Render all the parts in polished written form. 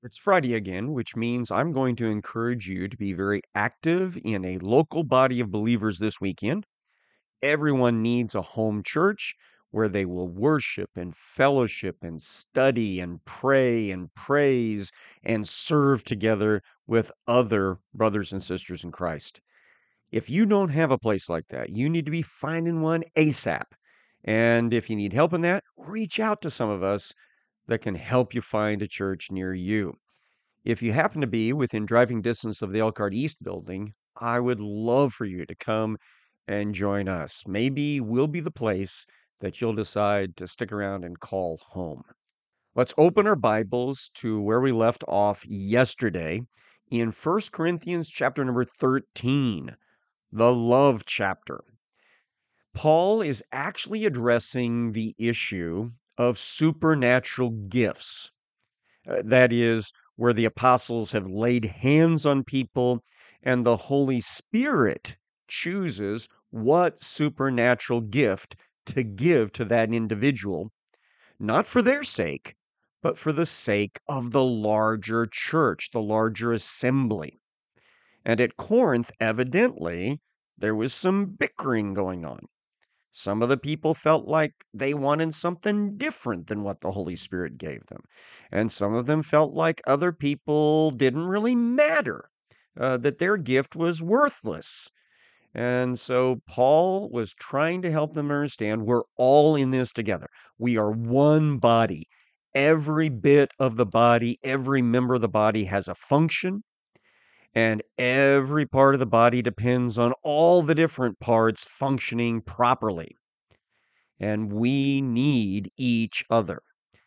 It's Friday again, which means I'm going to encourage you to be very active in a local body of believers this weekend. Everyone needs a home church where they will worship and fellowship and study and pray and praise and serve together with other brothers and sisters in Christ. If you don't have a place like that, you need to be finding one ASAP. And if you need help in that, reach out to some of us that can help you find a church near you. If you happen to be within driving distance of the Elkhart East building, I would love for you to come and join us. Maybe we'll be the place that you'll decide to stick around and call home. Let's open our Bibles to where we left off yesterday in First Corinthians chapter number 13, the love chapter. Paul is actually addressing the issue of supernatural gifts. That is, where the apostles have laid hands on people and the Holy Spirit chooses what supernatural gift to give to that individual, not for their sake, but for the sake of the larger church, the larger assembly. And at Corinth, evidently, there was some bickering going on. Some of the people felt like they wanted something different than what the Holy Spirit gave them. And some of them felt like other people didn't really matter, that their gift was worthless. And so Paul was trying to help them understand we're all in this together. We are one body. Every bit of the body, every member of the body has a function, and every part of the body depends on all the different parts functioning properly, and we need each other.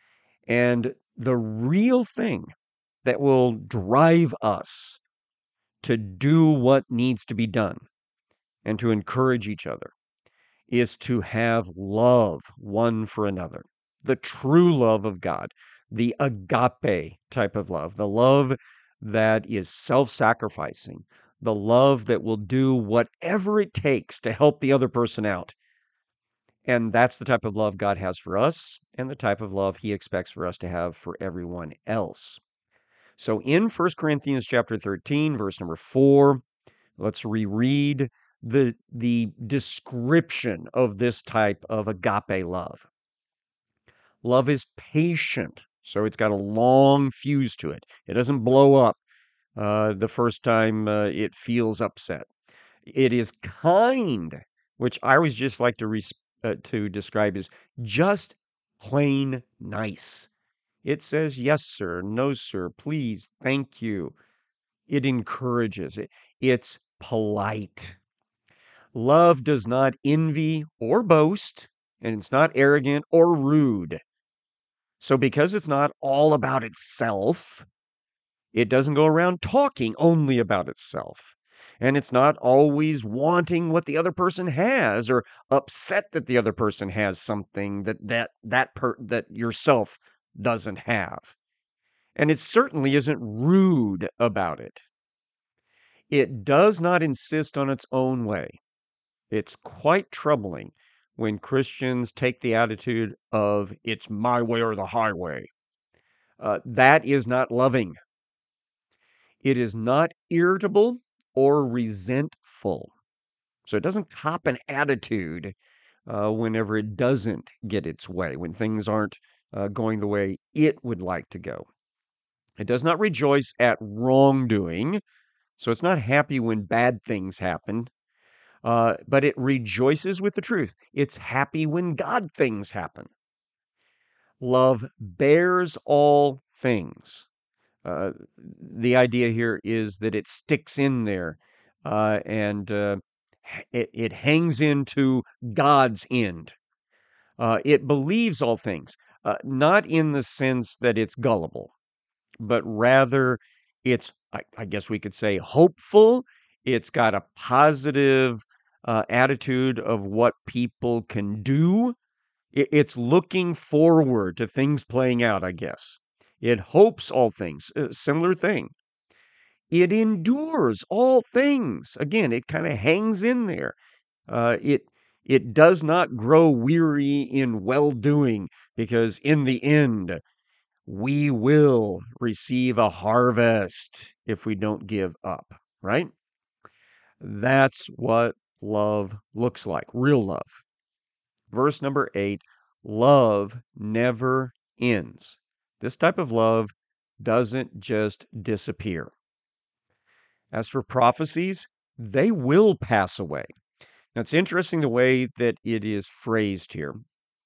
And the real thing that will drive us to do what needs to be done and to encourage each other is to have love one for another. The true love of God, the agape type of love, the love that is self sacrificing, the love that will do whatever it takes to help the other person out. And that's the type of love God has for us and the type of love he expects for us to have for everyone else. So in First Corinthians chapter 13, verse number 4, let's reread the description of this type of agape love. Love is patient, so it's got a long fuse to it. It doesn't blow up the first time it feels upset. It is kind, which I always just like to describe as just plain nice. It says, yes, sir, no, sir, please, thank you. It encourages it. It's polite. Love does not envy or boast, and it's not arrogant or rude. So, because it's not all about itself, it doesn't go around talking only about itself. And it's not always wanting what the other person has or upset that the other person has something that yourself doesn't have. And it certainly isn't rude about it. It does not insist on its own way. It's quite troubling when Christians take the attitude of it's my way or the highway. That is not loving. It is not irritable or resentful. So it doesn't cop an attitude whenever it doesn't get its way, when things aren't going the way it would like to go. It does not rejoice at wrongdoing. So it's not happy when bad things happen, but it rejoices with the truth. It's happy when God things happen. Love bears all things. The idea here is that it sticks in there and it hangs into God's end. It believes all things, not in the sense that it's gullible, but rather I guess we could say, hopeful. It's got a positive attitude of what people can do. It's looking forward to things playing out, I guess. It hopes all things, similar thing. It endures all things. Again, it kind of hangs in there. It does not grow weary in well doing because in the end, we will receive a harvest if we don't give up, right? That's what love looks like, real love. Verse number 8, love never ends. This type of love doesn't just disappear. As for prophecies, they will pass away. Now, it's interesting the way that it is phrased here.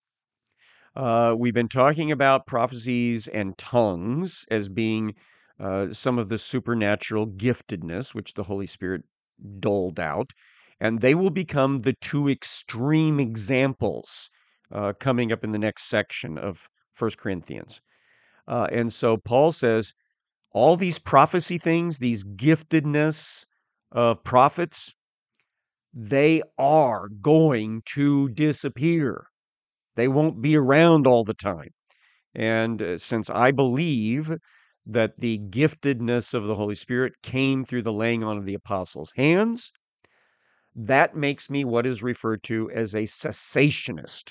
We've been talking about prophecies and tongues as being some of the supernatural giftedness which the Holy Spirit doled out, and they will become the two extreme examples coming up in the next section of First Corinthians. And so Paul says all these prophecy things, these giftedness of prophets, they are going to disappear. They won't be around all the time. And since I believe that the giftedness of the Holy Spirit came through the laying on of the apostles' hands, that makes me what is referred to as a cessationist.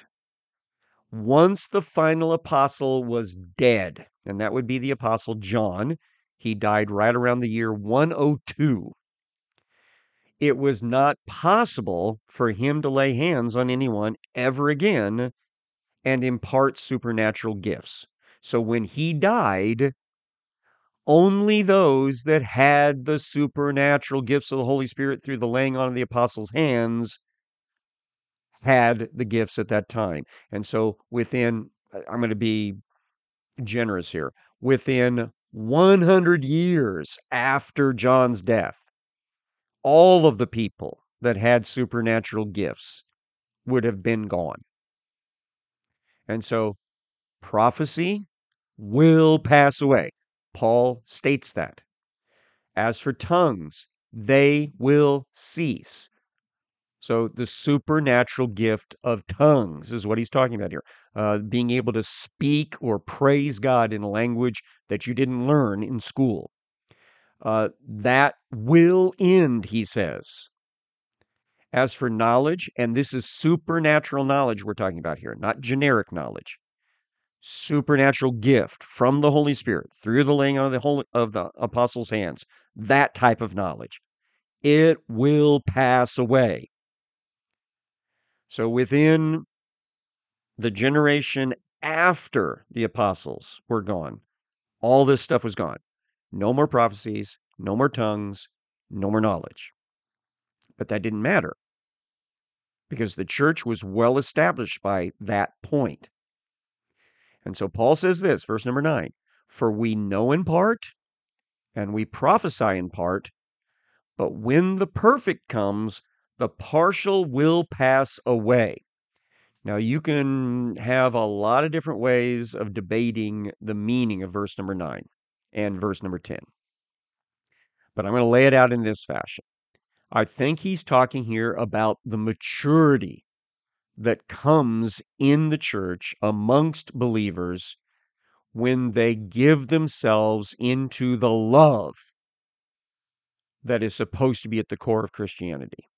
Once the final apostle was dead, and that would be the apostle John, he died right around the year 102. It was not possible for him to lay hands on anyone ever again and impart supernatural gifts. So when he died, only those that had the supernatural gifts of the Holy Spirit through the laying on of the apostles' hands had the gifts at that time. And so I'm going to be generous here, within 100 years after John's death, all of the people that had supernatural gifts would have been gone. And so prophecy will pass away. Paul states that. As for tongues, they will cease. So the supernatural gift of tongues is what he's talking about here. Being able to speak or praise God in a language that you didn't learn in school. That will end, he says. As for knowledge, and this is supernatural knowledge we're talking about here, not generic knowledge. Supernatural gift from the Holy Spirit through the laying on of the apostles' hands. That type of knowledge. It will pass away. So within the generation after the apostles were gone, all this stuff was gone. No more prophecies, no more tongues, no more knowledge. But that didn't matter because the church was well established by that point. And so Paul says this, verse number 9, for we know in part and we prophesy in part, but when the perfect comes, the partial will pass away. Now, you can have a lot of different ways of debating the meaning of verse number 9 and verse number 10. But I'm going to lay it out in this fashion. I think he's talking here about the maturity that comes in the church amongst believers when they give themselves into the love that is supposed to be at the core of Christianity.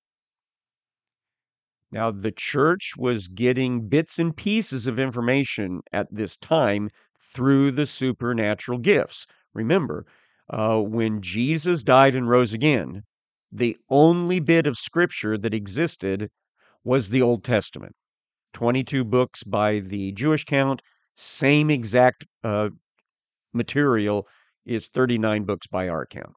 Now, the church was getting bits and pieces of information at this time through the supernatural gifts. Remember, when Jesus died and rose again, the only bit of scripture that existed was the Old Testament. 22 books by the Jewish count, same exact material is 39 books by our count.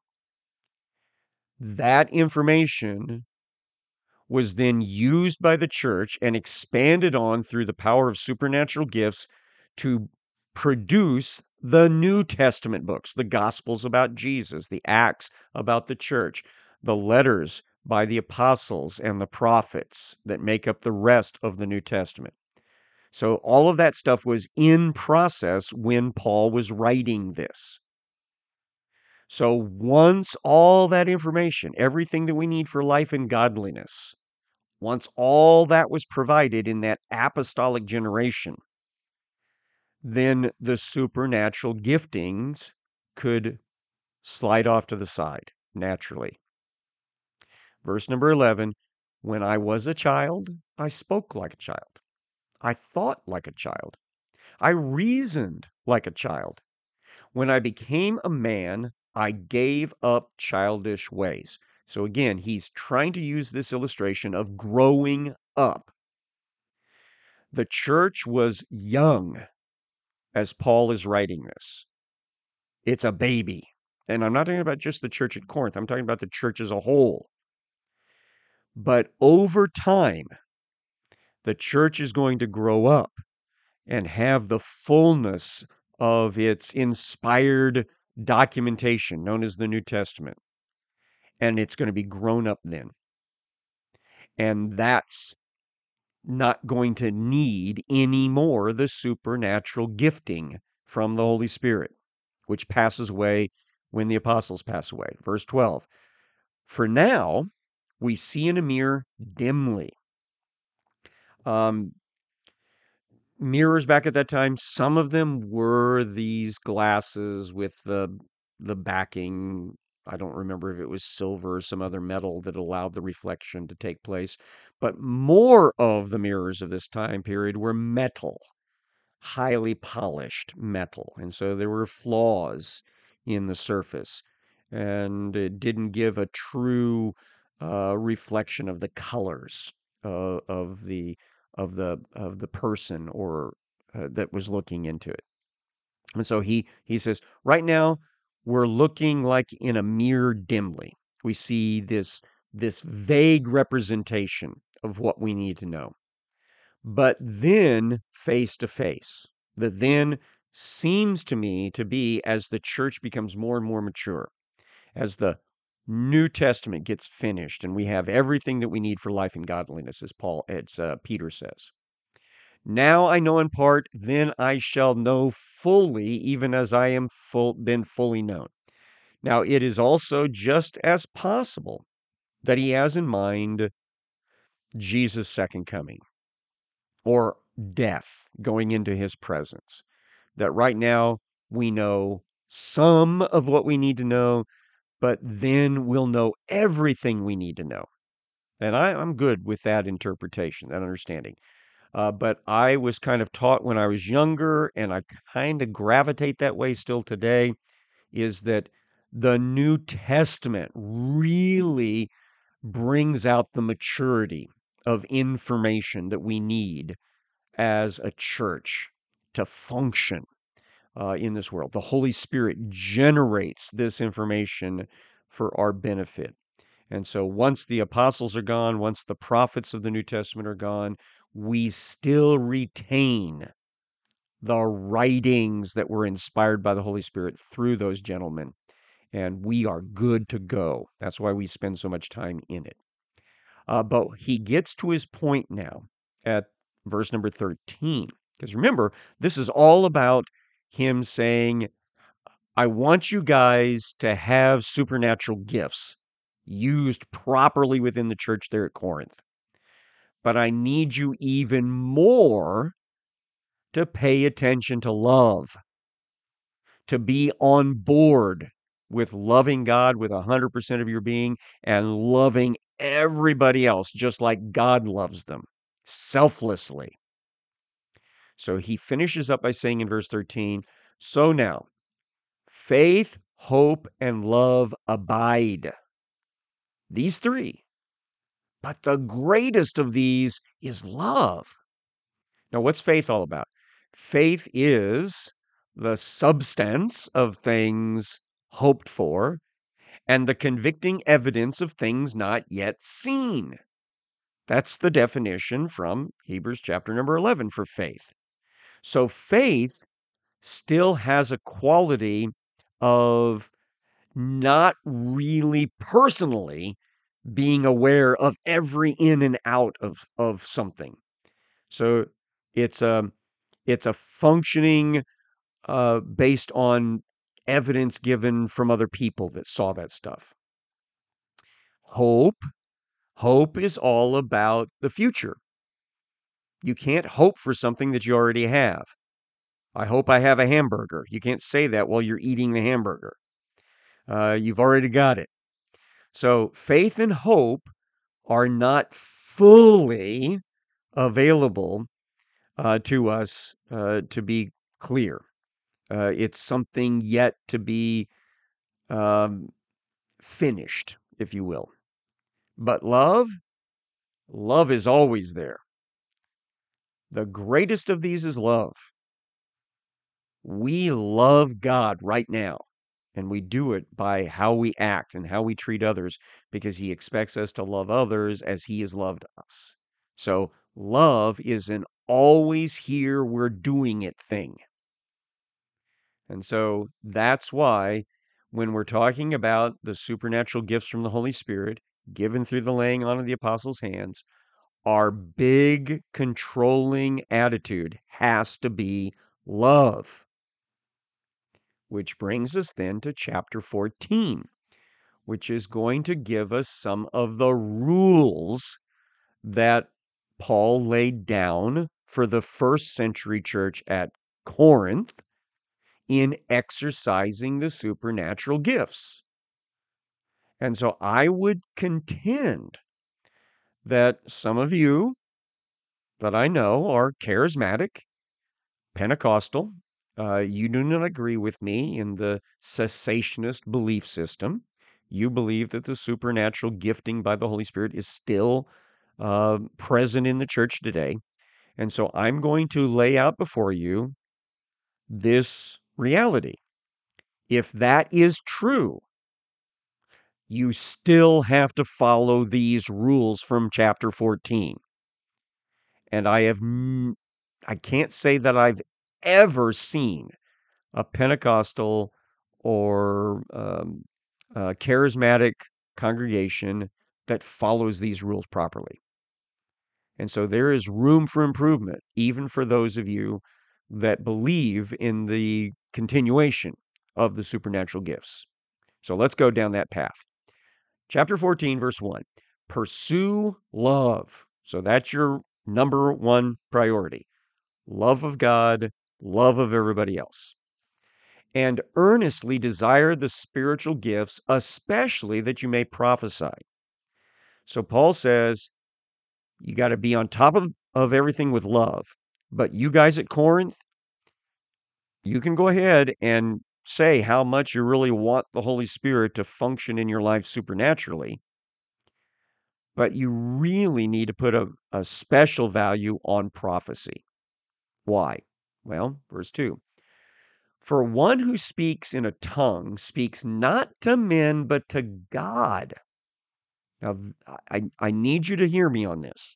That information was then used by the church and expanded on through the power of supernatural gifts to produce the New Testament books, the Gospels about Jesus, the Acts about the church, the letters by the apostles and the prophets that make up the rest of the New Testament. So all of that stuff was in process when Paul was writing this. So once all that information, everything that we need for life and godliness, once all that was provided in that apostolic generation, then the supernatural giftings could slide off to the side naturally. Verse number 11, when I was a child, I spoke like a child. I thought like a child. I reasoned like a child. When I became a man, I gave up childish ways. So again, he's trying to use this illustration of growing up. The church was young as Paul is writing this. It's a baby. And I'm not talking about just the church at Corinth, I'm talking about the church as a whole. But over time, the church is going to grow up and have the fullness of its inspired documentation known as the New Testament. And it's going to be grown up then. And that's not going to need any more the supernatural gifting from the Holy Spirit, which passes away when the apostles pass away. Verse 12. For now, we see in a mirror dimly. Um, Mirrors back at that time, some of them were these glasses with the backing. I don't remember if it was silver or some other metal that allowed the reflection to take place, but more of the mirrors of this time period were metal, highly polished metal. And so there were flaws in the surface, and it didn't give a true reflection of the colors of the person or that was looking into it. And so he says, right now we're looking like in a mirror dimly. We see this vague representation of what we need to know. But then face to face. The then seems to me to be as the church becomes more and more mature, as the New Testament gets finished, and we have everything that we need for life and godliness, as Peter says. Now I know in part, then I shall know fully, even as I am been fully known. Now it is also just as possible that he has in mind Jesus' second coming, or death, going into his presence. That right now we know some of what we need to know, but then we'll know everything we need to know. And I'm good with that interpretation, that understanding. But I was kind of taught when I was younger, and I kind of gravitate that way still today, is that the New Testament really brings out the maturity of information that we need as a church to function in this world. The Holy Spirit generates this information for our benefit. And so once the apostles are gone, once the prophets of the New Testament are gone, we still retain the writings that were inspired by the Holy Spirit through those gentlemen. And we are good to go. That's why we spend so much time in it. But he gets to his point now at verse number 13. Because remember, this is all about him saying, I want you guys to have supernatural gifts used properly within the church there at Corinth. But I need you even more to pay attention to love, to be on board with loving God with 100% of your being and loving everybody else just like God loves them, selflessly. So he finishes up by saying in verse 13, so now, faith, hope, and love abide. These three. But the greatest of these is love. Now, what's faith all about? Faith is the substance of things hoped for and the convicting evidence of things not yet seen. That's the definition from Hebrews chapter number 11 for faith. So faith still has a quality of not really personally being aware of every in and out of something. So it's a functioning based on evidence given from other people that saw that stuff. Hope. Hope is all about the future. You can't hope for something that you already have. I hope I have a hamburger. You can't say that while you're eating the hamburger. You've already got it. So faith and hope are not fully available to us to be clear. It's something yet to be um, finished, if you will. But love is always there. The greatest of these is love. We love God right now, and we do it by how we act and how we treat others because He expects us to love others as He has loved us. So, love is an always here, we're doing it thing. And so that's why when we're talking about the supernatural gifts from the Holy Spirit given through the laying on of the apostles' hands, our big controlling attitude has to be love. Which brings us then to chapter 14, which is going to give us some of the rules that Paul laid down for the first century church at Corinth in exercising the supernatural gifts. And so I would contend that some of you that I know are charismatic, Pentecostal. You do not agree with me in the cessationist belief system. You believe that the supernatural gifting by the Holy Spirit is still present in the church today. And so I'm going to lay out before you this reality. If that is true, you still have to follow these rules from chapter 14. And I can't say that I've ever seen a Pentecostal or charismatic congregation that follows these rules properly. And so there is room for improvement, even for those of you that believe in the continuation of the supernatural gifts. So let's go down that path. Chapter 14, verse 1. Pursue love. So that's your number one priority. Love of God, love of everybody else. And earnestly desire the spiritual gifts, especially that you may prophesy. So Paul says you got to be on top of everything with love. But you guys at Corinth, you can go ahead and say how much you really want the Holy Spirit to function in your life supernaturally. But you really need to put a special value on prophecy. Why? Well, verse 2. For one who speaks in a tongue speaks not to men, but to God. Now, I need you to hear me on this.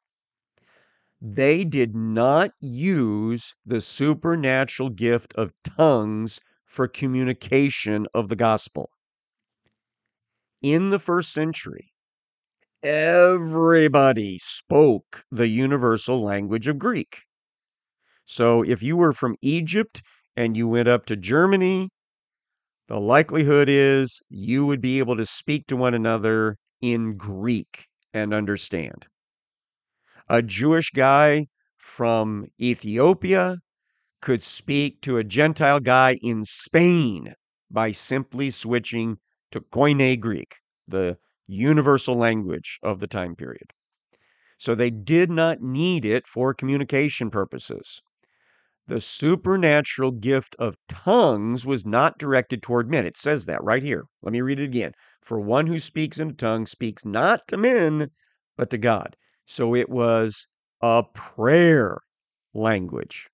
They did not use the supernatural gift of tongues for communication of the gospel. In the first century, everybody spoke the universal language of Greek. So if you were from Egypt and you went up to Germany, the likelihood is you would be able to speak to one another in Greek and understand. A Jewish guy from Ethiopia could speak to a Gentile guy in Spain by simply switching to Koine Greek, the universal language of the time period. So they did not need it for communication purposes. The supernatural gift of tongues was not directed toward men. It says that right here. Let me read it again. For one who speaks in a tongue speaks not to men, but to God. So it was a prayer language,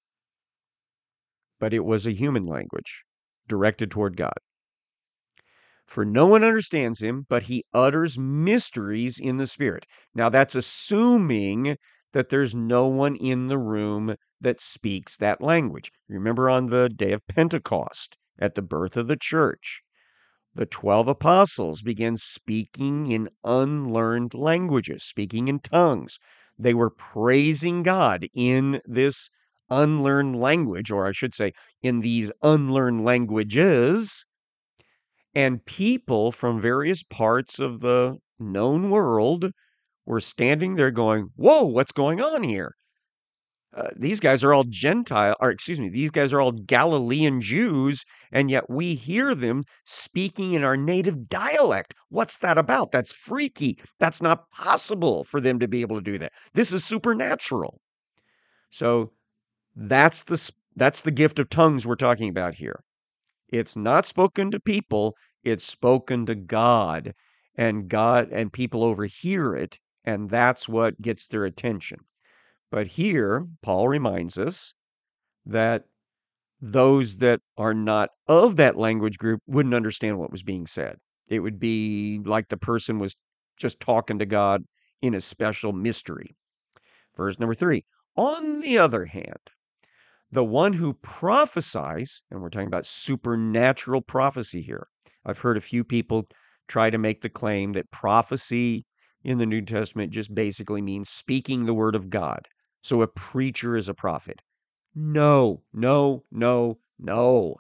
but it was a human language directed toward God. For no one understands him, but he utters mysteries in the Spirit. Now, that's assuming that there's no one in the room that speaks that language. Remember on the day of Pentecost, at the birth of the church, the 12 apostles began speaking in unlearned languages, speaking in tongues. They were praising God in this unlearned language, or I should say, in these unlearned languages. And people from various parts of the known world were standing there going, whoa, what's going on here? These guys are all these guys are all Galilean Jews, and yet we hear them speaking in our native dialect. What's that about? That's freaky. That's not possible for them to be able to do that. This is supernatural. So that's That's the gift of tongues we're talking about here. It's not spoken to people, it's spoken to God, and people overhear it, and that's what gets their attention. But here, Paul reminds us that those that are not of that language group wouldn't understand what was being said. It would be like the person was just talking to God in a special mystery. Verse number 3. On the other hand, the one who prophesies, and we're talking about supernatural prophecy here. I've heard a few people try to make the claim that prophecy in the New Testament just basically means speaking the word of God. So a preacher is a prophet. No, no, no, no.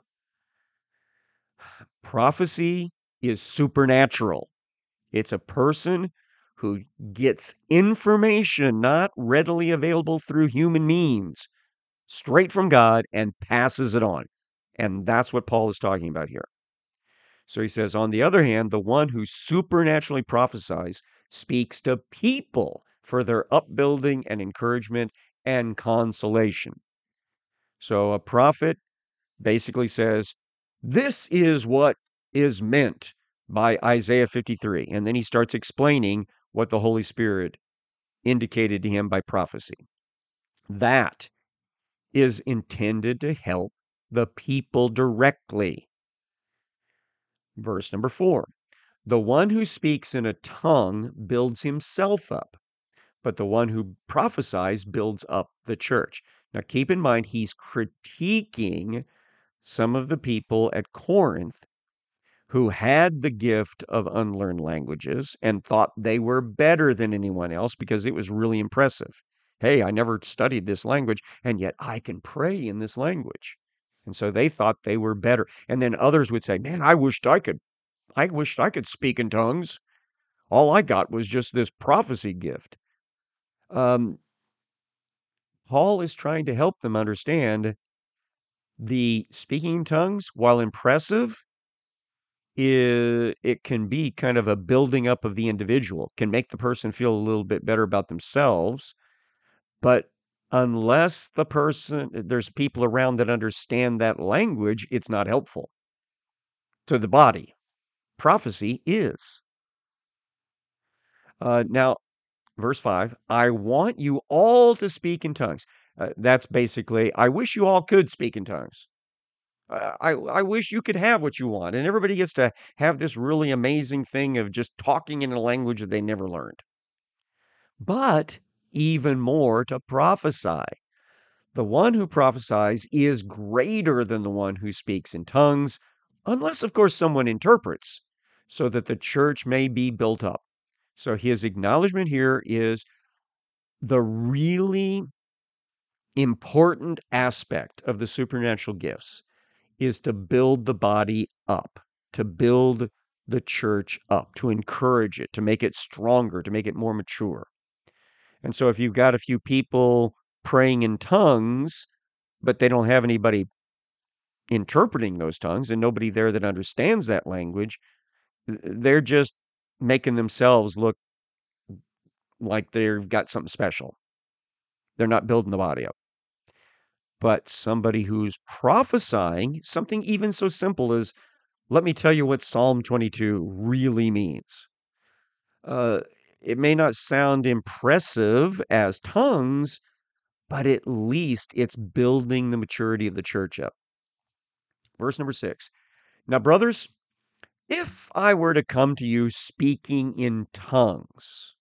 Prophecy is supernatural. It's a person who gets information not readily available through human means straight from God and passes it on. And that's what Paul is talking about here. So he says, on the other hand, the one who supernaturally prophesies speaks to people for their upbuilding and encouragement and consolation. So a prophet basically says, this is what is meant by Isaiah 53. And then he starts explaining what the Holy Spirit indicated to him by prophecy. That is intended to help the people directly. Verse number 4. The one who speaks in a tongue builds himself up, but the one who prophesies builds up the church. Now keep in mind, he's critiquing some of the people at Corinth who had the gift of unlearned languages and thought they were better than anyone else because it was really impressive. Hey, I never studied this language, and yet I can pray in this language. And so they thought they were better. And then others would say, man, I wished I could speak in tongues. All I got was just this prophecy gift. Um, Paul is trying to help them understand the speaking in tongues, while impressive, it can be kind of a building up of the individual, can make the person feel a little bit better about themselves. But unless there's people around that understand that language, it's not helpful to the body. Prophecy is. Now, verse 5, I want you all to speak in tongues. That's basically, I wish you all could speak in tongues. I wish you could have what you want, and everybody gets to have this really amazing thing of just talking in a language that they never learned. But even more to prophesy. The one who prophesies is greater than the one who speaks in tongues, unless, of course, someone interprets, so that the church may be built up. So his acknowledgement here is the really important aspect of the supernatural gifts is to build the body up, to build the church up, to encourage it, to make it stronger, to make it more mature. And so if you've got a few people praying in tongues, but they don't have anybody interpreting those tongues and nobody there that understands that language, they're just making themselves look like they've got something special. They're not building the body up. But somebody who's prophesying, something even so simple as, let me tell you what Psalm 22 really means. Uh, it may not sound impressive as tongues, but at least it's building the maturity of the church up. Verse number 6. Now, brothers, if I were to come to you speaking in tongues,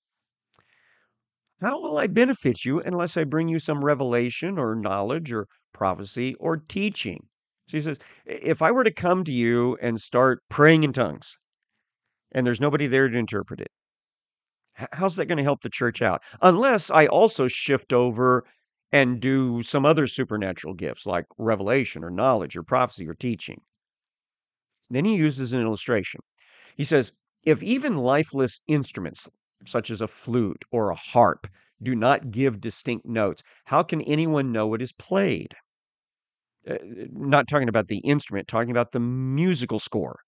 how will I benefit you unless I bring you some revelation or knowledge or prophecy or teaching? So he says, if I were to come to you and start praying in tongues and there's nobody there to interpret it, how's that going to help the church out? Unless I also shift over and do some other supernatural gifts like revelation or knowledge or prophecy or teaching. Then he uses an illustration. He says, if even lifeless instruments, such as a flute or a harp, do not give distinct notes, how can anyone know what is played? Not talking about the instrument, talking about the musical score.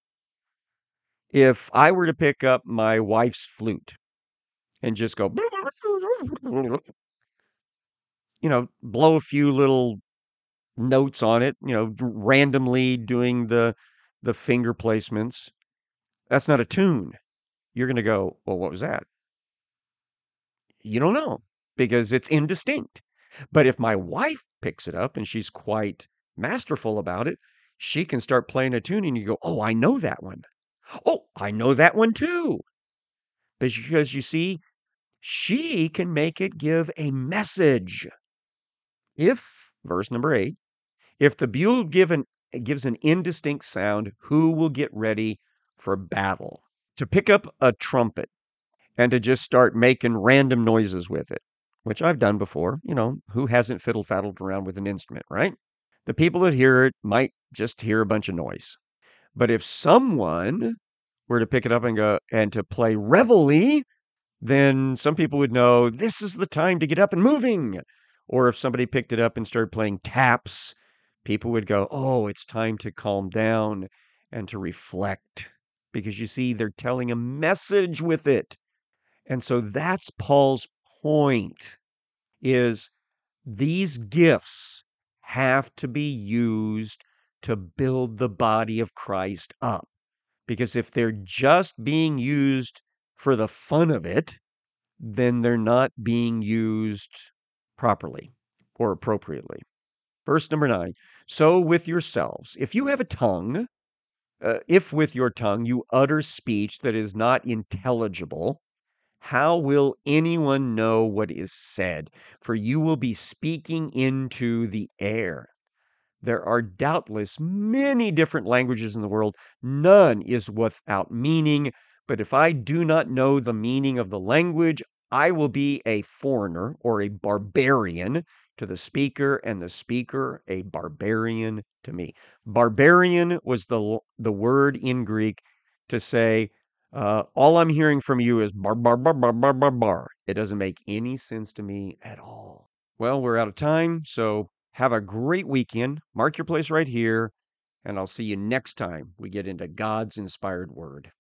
If I were to pick up my wife's flute and just go, blow a few little notes on it, randomly doing the finger placements. That's not a tune. You're going to go, well, what was that? You don't know because it's indistinct. But if my wife picks it up and she's quite masterful about it, she can start playing a tune and you go, oh, I know that one. Oh, I know that one too. Because you see, she can make it give a message. If, verse number 8, if the bugle gives an indistinct sound, who will get ready for battle? To pick up a trumpet and to just start making random noises with it, which I've done before. Who hasn't fiddle faddled around with an instrument, right? The people that hear it might just hear a bunch of noise. But if someone were to pick it up and go and to play reveille, then some people would know this is the time to get up and moving. Or if somebody picked it up and started playing taps, people would go, oh, it's time to calm down and to reflect. Because you see, they're telling a message with it. And so that's Paul's point is these gifts have to be used to build the body of Christ up. Because if they're just being used for the fun of it, then they're not being used properly or appropriately. Verse number 9. So with yourselves, if you have a tongue, if with your tongue you utter speech that is not intelligible, how will anyone know what is said? For you will be speaking into the air. There are doubtless many different languages in the world. None is without meaning. But if I do not know the meaning of the language, I will be a foreigner or a barbarian to the speaker, and the speaker a barbarian to me. Barbarian was the word in Greek to say, all I'm hearing from you is bar, bar, bar, bar, bar, bar, bar. It doesn't make any sense to me at all. Well, we're out of time, so have a great weekend. Mark your place right here, and I'll see you next time we get into God's inspired word.